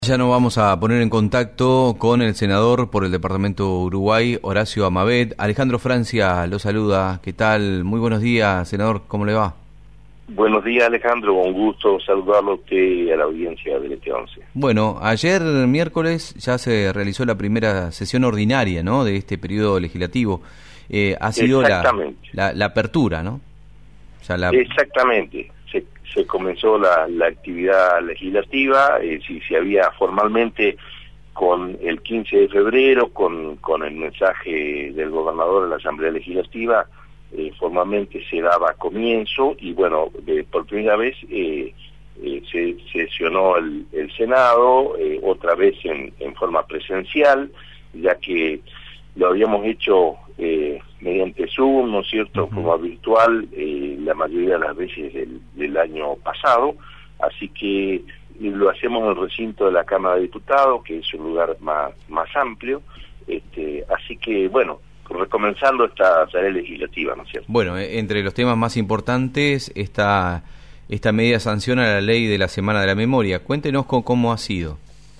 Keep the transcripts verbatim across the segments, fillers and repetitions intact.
Ya nos vamos a poner en contacto con el senador por el departamento Uruguay, Horacio Amabet. Alejandro Francia lo saluda. ¿Qué tal? Muy buenos días, senador. ¿Cómo le va? Buenos días, Alejandro. Un gusto saludarlo a usted y a la audiencia del E T once. Bueno, ayer miércoles ya se realizó la primera sesión ordinaria, ¿no?, de este periodo legislativo. Eh, ha sido la, la, la apertura, ¿no? O sea, la... Exactamente. Se, se comenzó la, la actividad legislativa, eh, si se había formalmente con el quince de febrero, con, con el mensaje del gobernador de la Asamblea Legislativa, eh, formalmente se daba comienzo y bueno, de, por primera vez eh, eh, se sesionó el, el Senado, eh, otra vez en, en forma presencial, ya que lo habíamos hecho eh, mediante Zoom, ¿no es cierto?, uh-huh. Como virtual, eh, la mayoría de las veces del, del año pasado, así que lo hacemos en el recinto de la Cámara de Diputados, que es un lugar más, más amplio, este, así que, bueno, recomenzando esta tarea legislativa, ¿no es cierto? Bueno, entre los temas más importantes está esta media sanción a la ley de la Semana de la Memoria. Cuéntenos con cómo ha sido.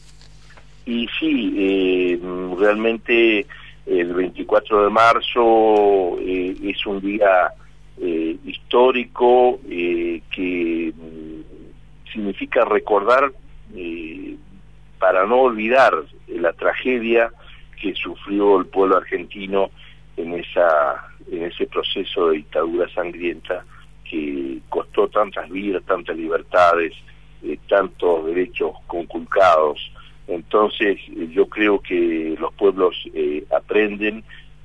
Y sí, eh, realmente... El veinticuatro de marzo eh, es un día eh, histórico eh, que mm, significa recordar, eh, para no olvidar la tragedia que sufrió el pueblo argentino en esa en ese proceso de dictadura sangrienta que costó tantas vidas, tantas libertades, eh, tantos derechos conculcados. Entonces yo creo que los pueblos eh, aprenden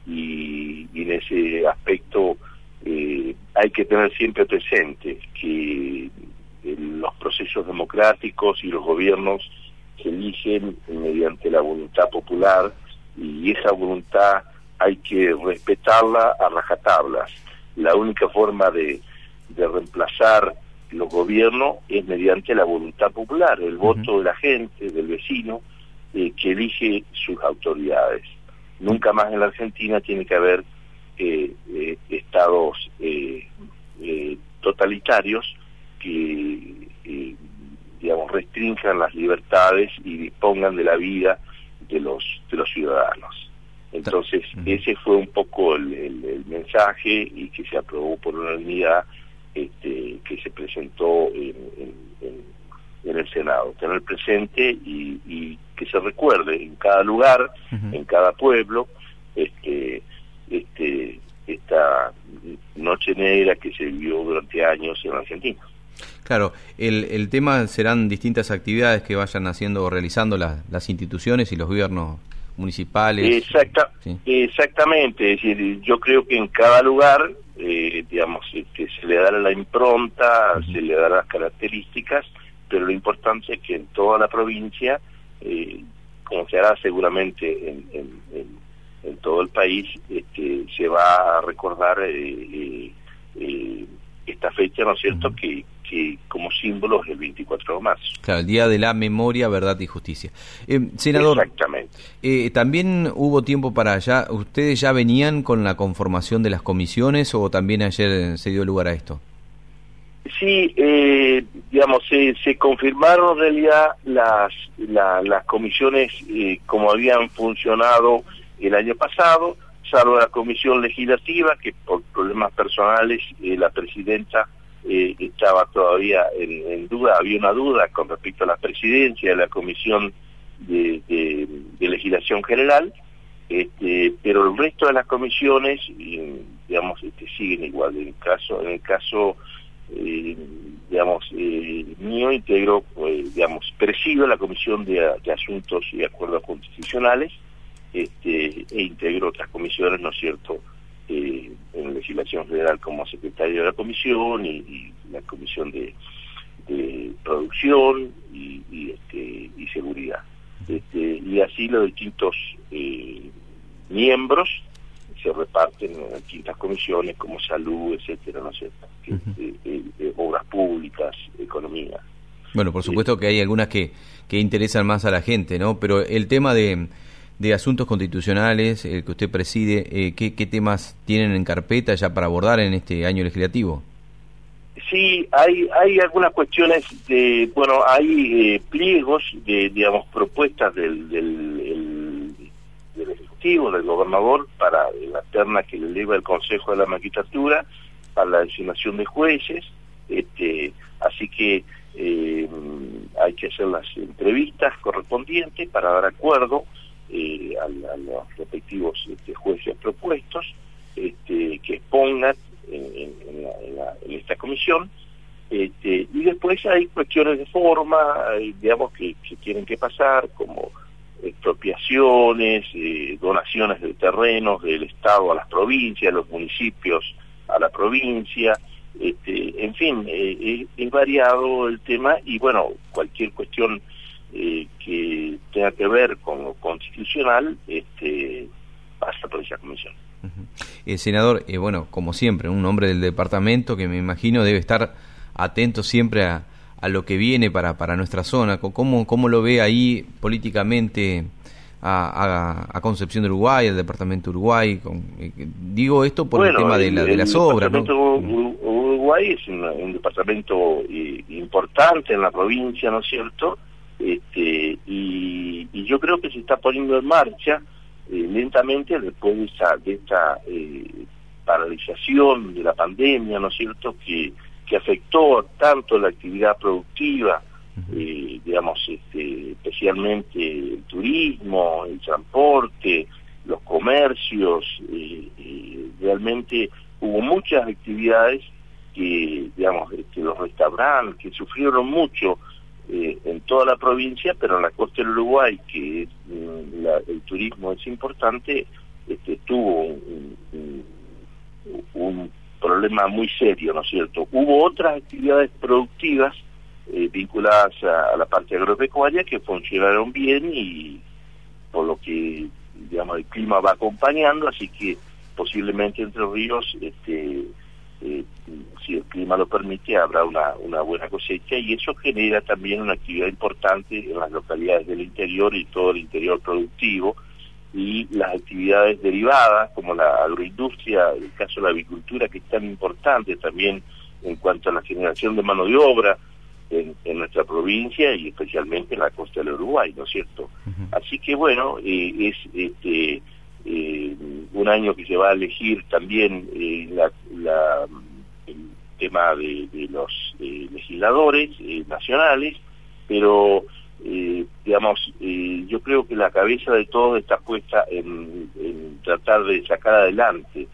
y, y en ese aspecto eh, hay que tener siempre presente que eh, los procesos democráticos y los gobiernos se eligen mediante la voluntad popular y esa voluntad hay que respetarla a rajatablas. La única forma de, de reemplazar los gobiernos es mediante la voluntad popular, el voto uh-huh. de la gente, del vecino, eh, que elige sus autoridades. Nunca más en la Argentina tiene que haber eh, eh, estados eh, eh, totalitarios que, eh, digamos, restrinjan las libertades y dispongan de la vida de los de los ciudadanos. Entonces, uh-huh. ese fue un poco el, el, el mensaje y que se aprobó por unanimidad. Este, que se presentó en, en, en, en el Senado, tener presente y, y que se recuerde en cada lugar, uh-huh. en cada pueblo, este, este, esta noche negra que se vivió durante años en Argentina. Claro, el, el tema serán distintas actividades que vayan haciendo o realizando las, las instituciones y los gobiernos municipales. Exacta, ¿sí? Exactamente, es decir, yo creo que en cada lugar Eh, digamos, este, se le dará la impronta, uh-huh. se le dará las características, pero lo importante es que en toda la provincia, eh, como se hará seguramente en, en, en, en todo el país, este, se va a recordar eh, eh, eh, esta fecha, ¿no es cierto?, uh-huh. que, que como símbolo es el veinticuatro de marzo. Claro, el Día de la Memoria, Verdad y Justicia. Eh, senador, exactamente. Eh, ¿también hubo tiempo para allá? ¿Ustedes ya venían con la conformación de las comisiones o también ayer se dio lugar a esto? Sí, eh, digamos, se, se confirmaron en realidad las, la, las comisiones eh, como habían funcionado el año pasado, salvo la comisión legislativa, que por problemas personales eh, la presidenta eh, estaba todavía en, en duda, había una duda con respecto a la presidencia de la comisión de, de, de legislación general, este, pero el resto de las comisiones, eh, digamos, este, siguen igual. En el caso, en el caso eh, digamos, eh, mío integro, eh, digamos, presido la comisión de, de asuntos y acuerdos constitucionales, este, e integro otras comisiones, ¿no es cierto?, eh, en legislación federal como secretario de la comisión y, y la comisión de, de producción y, y, este, y seguridad. Este, y así los distintos eh, miembros se reparten en distintas comisiones como salud, etcétera, ¿no es cierto?, que, uh-huh. eh, eh, eh, obras públicas, economía. Bueno, por supuesto eh, que hay algunas que, que interesan más a la gente, ¿no? Pero el tema de, de asuntos constitucionales, el que usted preside, eh, ¿qué, ¿qué temas tienen en carpeta ya para abordar en este año legislativo? sí, hay hay algunas cuestiones de, bueno, hay eh, pliegos de, digamos, propuestas del, del, el, del Ejecutivo, del gobernador, para la terna que le eleva el Consejo de la Magistratura, para la designación de jueces, este, así que eh, hay que hacer las entrevistas correspondientes para dar acuerdo eh, a, a los respectivos este, jueces propuestos, este, que expongan en, en, la, en, la, en esta comisión, este, y después hay cuestiones de forma, eh, digamos, que, que tienen que pasar, como expropiaciones, eh, donaciones de terrenos del Estado a las provincias, los municipios a la provincia, este, en fin, eh, es variado el tema, y bueno, cualquier cuestión eh, que tenga que ver con lo constitucional, este, pasa por esa comisión. Uh-huh. eh, senador, eh, bueno, como siempre, un hombre del departamento que me imagino debe estar atento siempre a, a lo que viene para, para nuestra zona. ¿Cómo, cómo lo ve ahí políticamente a, a, a Concepción de Uruguay, al departamento de Uruguay? Con, eh, digo esto por bueno, el tema de, la, de las obras, ¿no? El departamento de Uruguay es un, un departamento eh, importante en la provincia, ¿no es cierto? Este, y, y yo creo que se está poniendo en marcha eh, lentamente después de esta, de esta eh, paralización de la pandemia, ¿no es cierto?, que, que afectó tanto la actividad productiva, eh, digamos, este, especialmente el turismo, el transporte, los comercios, eh, eh, realmente hubo muchas actividades que, digamos, este, los restaurantes, que sufrieron mucho eh, en toda la provincia, pero en la costa del Uruguay, que es, la, el turismo es importante, este, tuvo un, un, un problema muy serio, ¿no es cierto? Hubo otras actividades productivas eh, vinculadas a, a la parte agropecuaria que funcionaron bien, y por lo que, digamos, el clima va acompañando, así que posiblemente Entre Ríos, este, eh, si el clima lo permite, habrá una, una buena cosecha, y eso genera también una actividad importante en las localidades del interior y todo el interior productivo, y las actividades derivadas, como la agroindustria, el caso de la avicultura, que es tan importante también en cuanto a la generación de mano de obra en, en nuestra provincia y especialmente en la costa del Uruguay, ¿no es cierto? Uh-huh. Así que bueno, eh, es este eh, un año que se va a elegir también eh, la, la, el tema de, de los eh, legisladores eh, nacionales, pero Eh, digamos, eh, yo creo que la cabeza de todo está puesta en, en tratar de sacar adelante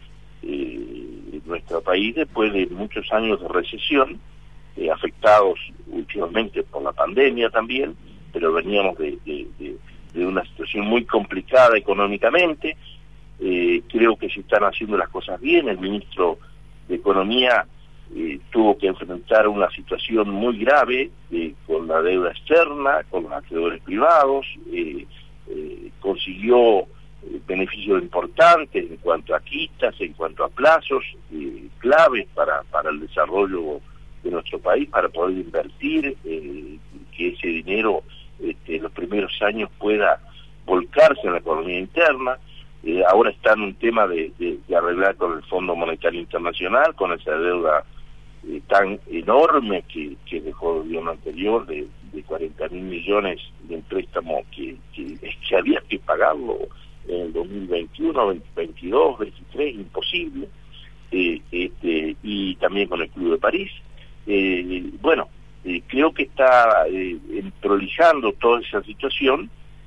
eh, nuestro país después de muchos años de recesión, eh, afectados últimamente por la pandemia también, pero veníamos de, de, de, de una situación muy complicada económicamente. Eh, creo que se están haciendo las cosas bien. El ministro de Economía Eh, tuvo que enfrentar una situación muy grave eh, con la deuda externa, con los acreedores privados, eh, eh, consiguió eh, beneficios importantes en cuanto a quitas, en cuanto a plazos, eh, claves para, para el desarrollo de nuestro país, para poder invertir, eh, que ese dinero este, en los primeros años pueda volcarse en la economía interna. Eh, ahora está en un tema de, de, de arreglar con el Fondo Monetario Internacional, con esa deuda eh, tan enorme que, que dejó el gobierno anterior, de, de cuarenta mil millones de un préstamo que, que, que había que pagarlo en el dos mil veintiuno, veintidós, veintitrés, imposible, eh, este, y también con el Club de París. Eh, bueno, eh, creo que está eh, prolijando toda esa situación,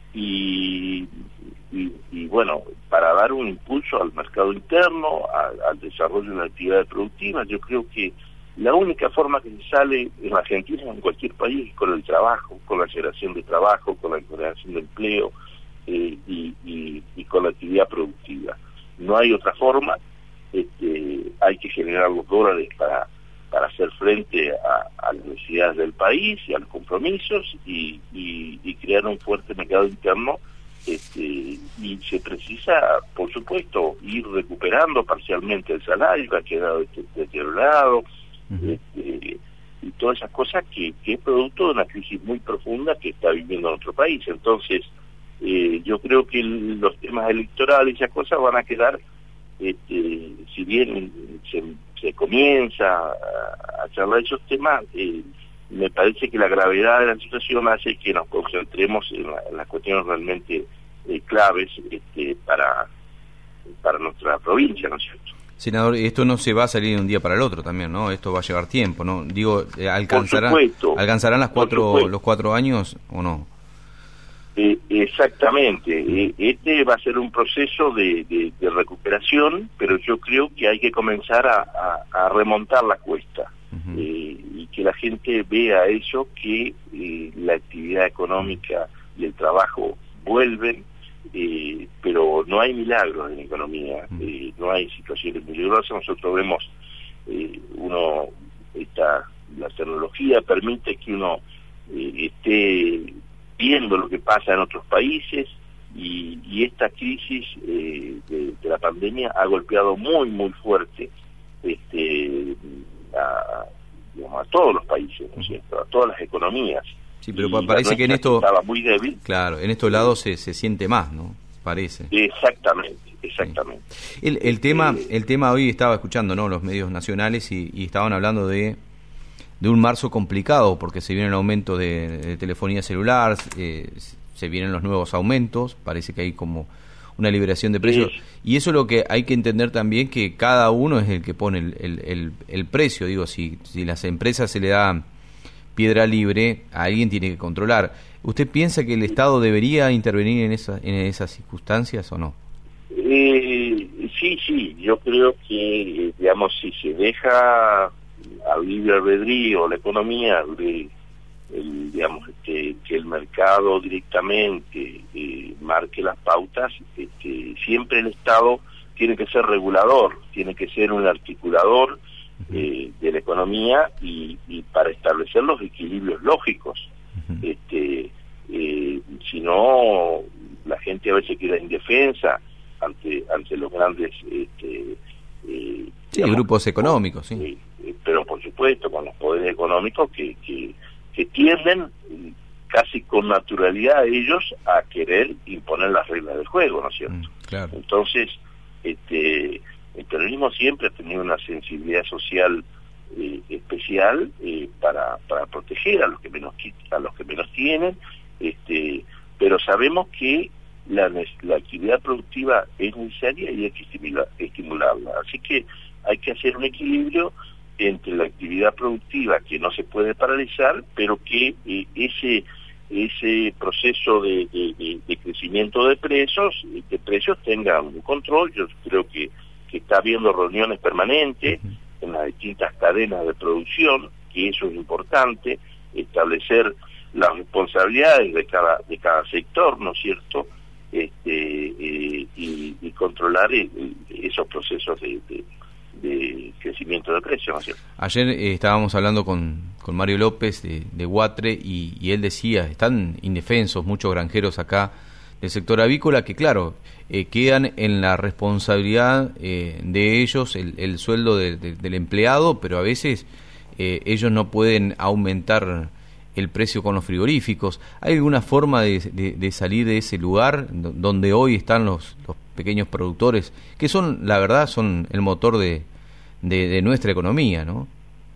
y Y, y bueno, para dar un impulso al mercado interno, a, al desarrollo de las actividades productivas. Yo creo que la única forma que se sale en la Argentina, en cualquier país, es con el trabajo, con la generación de trabajo, con la generación de empleo eh, y, y, y con la actividad productiva. No hay otra forma. Este, hay que generar los dólares para, para hacer frente a, a las necesidades del país y a los compromisos, y, y, y crear un fuerte mercado interno. Este, y se precisa, por supuesto, ir recuperando parcialmente el salario que ha quedado deteriorado, uh-huh. este, y todas esas cosas que, que es producto de una crisis muy profunda que está viviendo nuestro país. Entonces, eh, yo creo que el, los temas electorales y esas cosas van a quedar, este, si bien se, se se comienza a, a charlar esos temas, eh, me parece que la gravedad de la situación hace que nos concentremos en, la, en las cuestiones realmente eh, claves este, para, para nuestra provincia, ¿no es cierto? Senador, esto no se va a salir de un día para el otro también, ¿no? Esto va a llevar tiempo, ¿no? Digo, ¿alcanzará, ¿alcanzarán las cuatro, los cuatro años o no? Eh, exactamente. Eh, este va a ser un proceso de, de, de recuperación, pero yo creo que hay que comenzar a, a, a remontar la cuesta. Uh-huh. eh, y que la gente vea eso, que eh, la actividad económica y el trabajo vuelven, eh, pero no hay milagros en la economía, eh, no hay situaciones milagrosas. Nosotros vemos, eh, uno, esta, la tecnología permite que uno eh, esté viendo lo que pasa en otros países, y, y esta crisis eh, de, de la pandemia ha golpeado muy, muy fuerte este a, digamos, a todos los países, ¿no es cierto?, a todas las economías. Sí, pero y parece que en esto estaba muy débil. Claro, en estos lados se, se siente más, ¿no? Parece. Exactamente, exactamente. Sí. El, el tema, eh, el tema hoy estaba escuchando, ¿no?, los medios nacionales y, y estaban hablando de de un marzo complicado, porque se viene el aumento de, de telefonía celular, eh, se vienen los nuevos aumentos, parece que hay como una liberación de precios, sí. Y eso es lo que hay que entender también, que cada uno es el que pone el, el, el, el precio. Digo, si, si las empresas se le da piedra libre, a alguien tiene que controlar. ¿Usted piensa que el Estado debería intervenir en, esa, en esas circunstancias o no? Eh, sí, sí, yo creo que, digamos, si se deja a libre albedrío la economía, de, el, digamos, este, que el mercado directamente eh, marque las pautas, este, siempre el Estado tiene que ser regulador, tiene que ser un articulador eh, de la economía, y, y para establecer los equilibrios lógicos. Uh-huh. este, eh, si no, la gente a veces queda indefensa ante ante los grandes este, eh, sí, digamos, grupos económicos, sí. Eh, pero por supuesto con los poderes económicos que, que, que tienden casi con naturalidad ellos a querer imponer las reglas del juego, ¿no es cierto? Mm, claro. Entonces, este, el peronismo siempre ha tenido una sensibilidad social eh, especial eh, para, para proteger a los que menos a los que menos tienen, este, pero sabemos que la, la actividad productiva es necesaria y hay que estimular, estimularla. Así que hay que hacer un equilibrio entre la actividad productiva, que no se puede paralizar, pero que eh, ese ese proceso de, de, de, de crecimiento de precios de precios tenga un control. Yo creo que, que está habiendo reuniones permanentes en las distintas cadenas de producción, que eso es importante, establecer las responsabilidades de cada de cada sector, ¿no es cierto?, este eh, y, y controlar el, el, esos procesos de, de de crecimiento de precios, ¿no es cierto? Ayer eh, estábamos hablando con, con Mario López de, de Huatre, y, y él decía, están indefensos muchos granjeros acá del sector avícola, que claro, eh, quedan en la responsabilidad eh, de ellos el, el sueldo de, de, del empleado, pero a veces eh, ellos no pueden aumentar el precio con los frigoríficos. ¿Hay alguna forma de, de, de salir de ese lugar donde hoy están los, los pequeños productores, que son, la verdad, son el motor de, de, de nuestra economía, ¿no?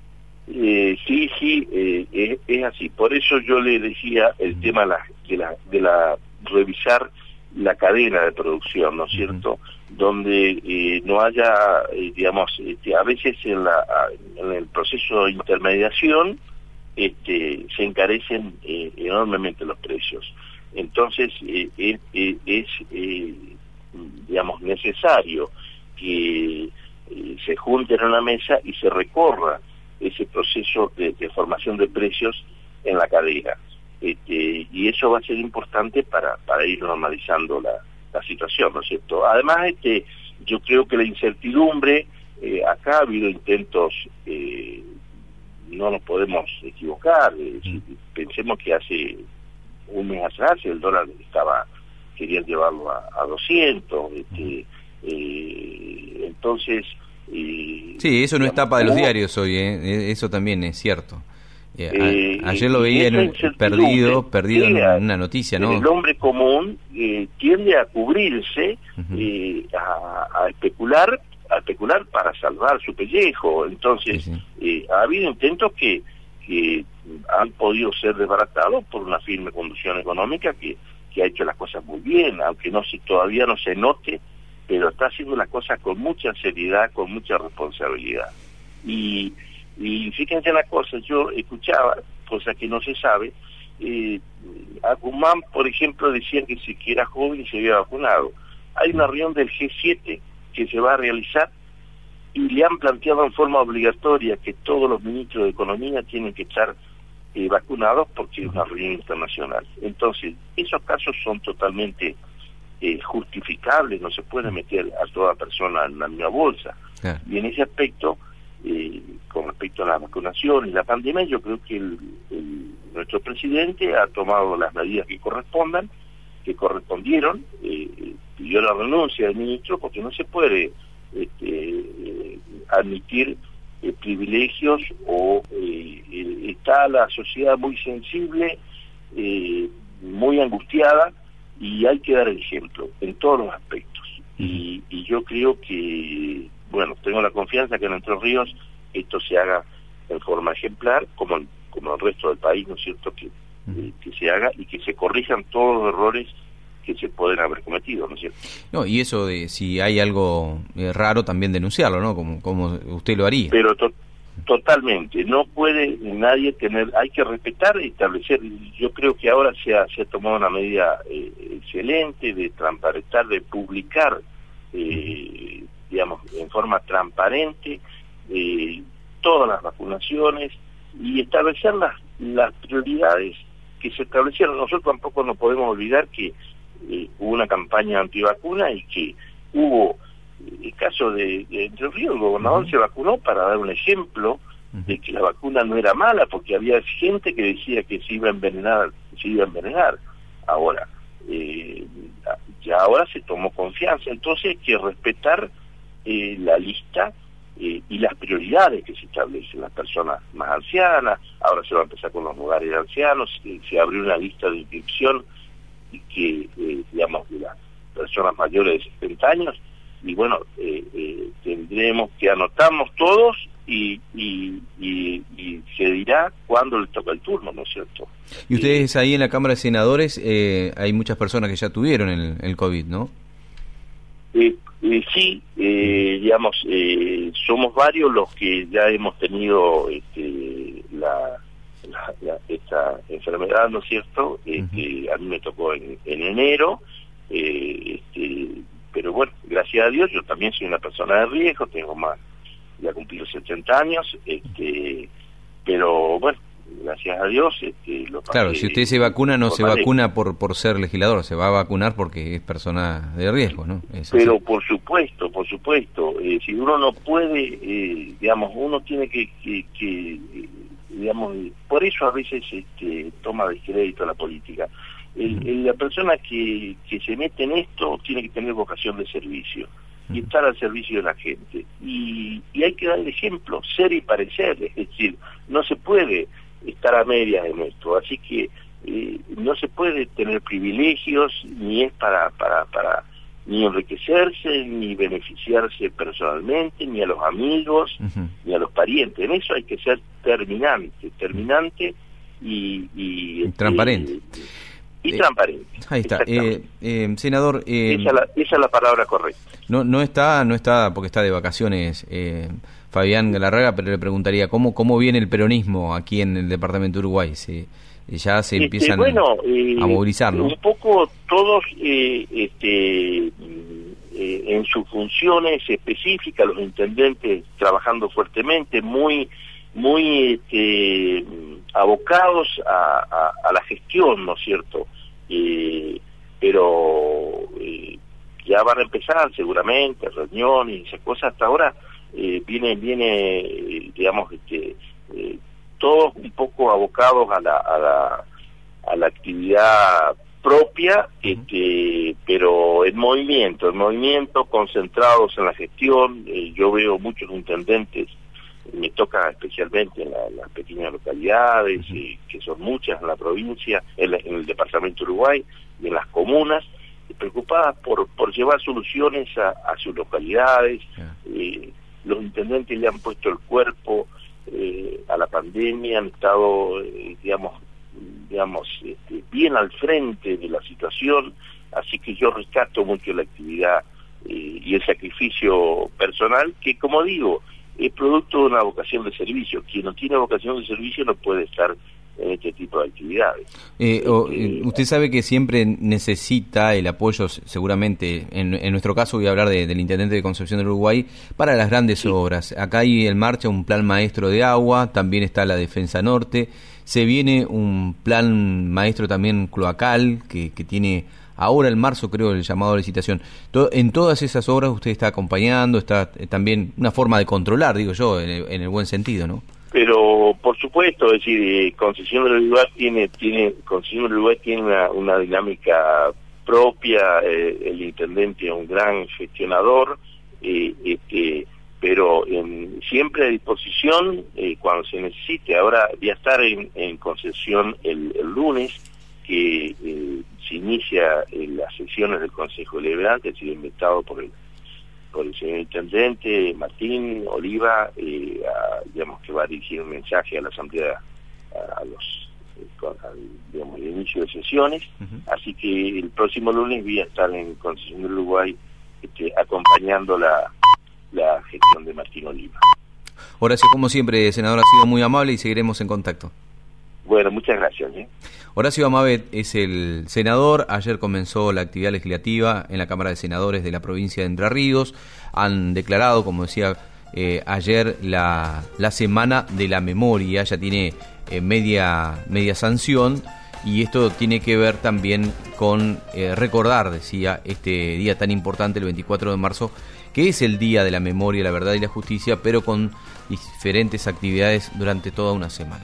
Eh, sí, sí, eh, es, es así. Por eso yo le decía el uh-huh. tema de la, de la, de la revisar la cadena de producción, ¿no es cierto? Uh-huh. Donde eh, no haya, eh, digamos, este, a veces en, la, en el proceso de intermediación este, se encarecen eh, enormemente los precios. Entonces eh, eh, eh, es eh, digamos necesario que eh, se junten en una mesa y se recorra ese proceso de, de formación de precios en la cadena, este, y eso va a ser importante para para ir normalizando la, la situación, ¿no es cierto? Además, este, yo creo que la incertidumbre, eh, acá ha habido intentos, eh, no nos podemos equivocar, eh, si pensemos que hace un mes atrás el dólar estaba, querían llevarlo a, a doscientos, este, eh, entonces... Eh, sí, eso no es tapa de los diarios hoy, eh, eso también es cierto. Eh, a, ayer lo veía en un, perdido, perdido en una noticia, ¿no? El hombre común eh, tiende a cubrirse, uh-huh. eh, a, a especular, a especular para salvar su pellejo. Entonces, sí, sí. Eh, ha habido intentos que, que han podido ser desbaratados por una firme conducción económica que, que ha hecho las cosas muy bien, aunque no se, todavía no se note, pero está haciendo las cosas con mucha seriedad, con mucha responsabilidad. Y, y fíjense una cosa, yo escuchaba, cosa que no se sabe, eh, a Guzmán, por ejemplo, decían que si que era joven y se había vacunado. Hay una reunión del G siete que se va a realizar y le han planteado en forma obligatoria que todos los ministros de Economía tienen que estar eh, vacunados porque es una reunión internacional. Entonces, esos casos son totalmente eh, justificables, no se puede meter a toda persona en la misma bolsa. Yeah. Y en ese aspecto, eh, con respecto a la vacunación y la pandemia, yo creo que el, el, nuestro presidente ha tomado las medidas que correspondan, que correspondieron, eh, pidió la renuncia del ministro porque no se puede este, eh, admitir eh, privilegios o eh, eh, está la sociedad muy sensible, eh, muy angustiada y hay que dar el ejemplo en todos los aspectos. Y, y yo creo que, bueno, tengo la confianza que en Entre Ríos esto se haga en forma ejemplar, como en, como el resto del país, ¿no es cierto?, que, eh, que se haga y que se corrijan todos los errores que se pueden haber cometido, ¿no es cierto? No, y eso de si hay algo eh, raro también denunciarlo, ¿no? Como, como usted lo haría. Pero to totalmente, no puede nadie tener, hay que respetar y establecer, yo creo que ahora se ha, se ha tomado una medida eh, excelente de transparentar, de publicar, eh, digamos, en forma transparente eh, todas las vacunaciones y establecer las, las prioridades que se establecieron. Nosotros tampoco nos podemos olvidar que eh, hubo una campaña antivacuna y que hubo el caso de, de Entre Ríos, el gobernador uh-huh. se vacunó para dar un ejemplo uh-huh. de que la vacuna no era mala, porque había gente que decía que se iba a envenenar, se iba a envenenar. Ahora, eh, ya ahora se tomó confianza, entonces hay que respetar eh, la lista eh, y las prioridades que se establecen, las personas más ancianas. Ahora se va a empezar con los lugares de ancianos, eh, se abrió una lista de inscripción y que, eh, digamos, de las personas mayores de setenta años, y bueno, eh, eh, tendremos que anotarnos todos y, y, y, y se dirá cuándo le toca el turno, ¿no es cierto? Y ustedes ahí en la Cámara de Senadores, eh, hay muchas personas que ya tuvieron el, el COVID, ¿no? Eh, eh, sí, eh, digamos, eh, somos varios los que ya hemos tenido este, la, la, la, esta enfermedad, ¿no es cierto? Este, uh-huh. A mí me tocó en, en enero, eh, este, pero bueno, gracias a Dios, yo también soy una persona de riesgo, tengo más, ya cumplí los setenta años, este, pero bueno, gracias a Dios, este, lo pasé. Claro, si usted se vacuna, no se vacuna por por ser legislador, se va a vacunar porque es persona de riesgo, ¿no? Es pero así. Por supuesto, por supuesto, eh, si uno no puede, eh, digamos, uno tiene que, que, que eh, digamos, por eso a veces este, toma descrédito a la política. El, el, la persona que, que se mete en esto tiene que tener vocación de servicio y estar al servicio de la gente. Y, y hay que dar el ejemplo, ser y parecer, es decir, no se puede estar a medias en esto, así que eh, no se puede tener privilegios, ni es para, para, para ni enriquecerse, ni beneficiarse personalmente, ni a los amigos, uh-huh. ni a los parientes. En eso hay que ser terminante, terminante y... y transparente. Eh, y transparente. Eh, ahí está. Eh, eh, senador... Eh, esa, la, esa es la palabra correcta. No no está, no está porque está de vacaciones eh, Fabián Galarraga, pero le preguntaría, ¿cómo cómo viene el peronismo aquí en el departamento de Uruguay? ¿Se, ¿Ya se este, empiezan bueno, eh, a movilizar, no? Un poco todos eh, este, eh, en sus funciones específicas, los intendentes trabajando fuertemente, muy muy este, abocados a, a, a la gestión, ¿no es cierto? Eh, pero eh, ya van a empezar seguramente reuniones y esas cosas. Hasta ahora eh, viene, viene eh, digamos, este, eh, todos un poco abocados a la, a la, a la actividad propia, este, pero en movimiento, en movimiento, concentrados en la gestión. Eh, yo veo muchos intendentes, me toca especialmente en, la, en las pequeñas localidades, eh, que son muchas en la provincia, en, la, en el departamento de Uruguay, y en las comunas, preocupadas por, por llevar soluciones a, a sus localidades. Yeah. Eh, los intendentes le han puesto el cuerpo eh, a la pandemia, han estado, eh, digamos, digamos este, bien al frente de la situación, así que yo rescato mucho la actividad eh, y el sacrificio personal, que como digo, es producto de una vocación de servicio. Quien no tiene vocación de servicio no puede estar en este tipo de actividades. Eh, o, eh, usted sabe que siempre necesita el apoyo, seguramente, en, en nuestro caso voy a hablar de, del Intendente de Concepción del Uruguay, para las grandes sí. obras. Acá hay en marcha un plan maestro de agua, también está la Defensa Norte, se viene un plan maestro también cloacal, que, que tiene ahora en marzo, creo, el llamado a licitación. Todo, en todas esas obras usted está acompañando, está eh, también una forma de controlar, digo yo, en el, en el buen sentido, ¿no? Pero por supuesto, es decir, eh, Concesión del Uruguay tiene, tiene, Concesión del Uruguay tiene una, una dinámica propia, eh, el intendente es un gran gestionador, eh, este, pero en, siempre a disposición eh, cuando se necesite. Ahora voy a estar en, en Concesión el, el lunes, que eh, se inicia en las sesiones del Consejo Deliberante, ha sido invitado por el por el señor intendente Martín Oliva, eh, a, digamos que va a dirigir un mensaje a la asamblea, a, a los eh, al, digamos, el inicio de sesiones. Uh-huh. Así que el próximo lunes voy a estar en Concesión del Uruguay este, acompañando la, la gestión de Martín Oliva. Horacio, como siempre, senador, ha sido muy amable y seguiremos en contacto. Bueno, muchas gracias. ¿eh? Horacio Amabet es el senador. Ayer comenzó la actividad legislativa en la Cámara de Senadores de la provincia de Entre Ríos. Han declarado, como decía eh, ayer, la, la Semana de la Memoria. Ya tiene eh, media, media sanción, y esto tiene que ver también con eh, recordar, decía, este día tan importante, el veinticuatro de marzo, que es el Día de la Memoria, la Verdad y la Justicia, pero con diferentes actividades durante toda una semana.